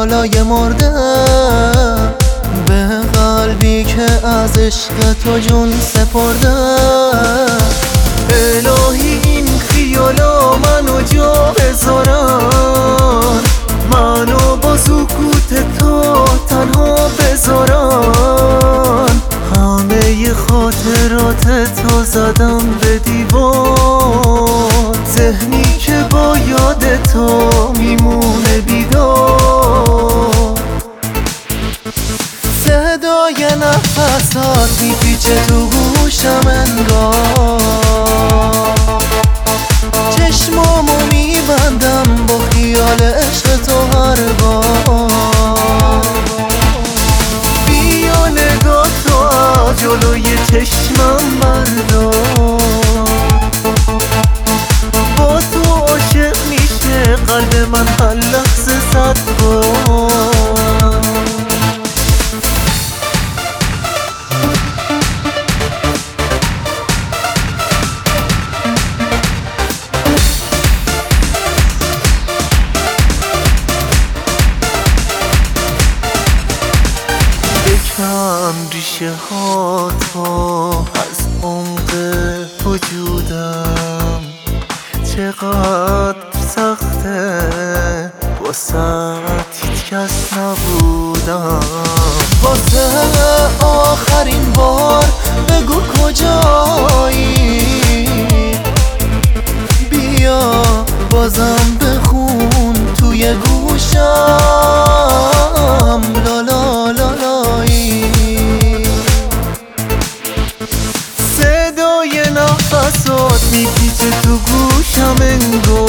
بالای مرده، به قلبی که از عشق تو جون سپرده. الهی این خیالا منو جا بذارن، منو با سکوت تو تنها بذارن. همه خاطرات تو زدم به دیوار، ذهنی که با یاد تو میمونه بیدار. صدای نفسات میپیچه تو گوشم انگار، چشمامو میبندم با خیال عشق تو هر بار. بیا نگاه تو از جلوی چشمم بردار، با تو عاشق میشه قلب من هر لحظه 100 بار. بکن ریشه ها تو از عمق وجودم، چقدر سخته واسه هیچ کس نبودم. واسه آخرین بار بگو کجایی، بیا بازم بخون توی گوشم لا لا لا لایی. صدای نفسات میپیچه تو گوشم انگار،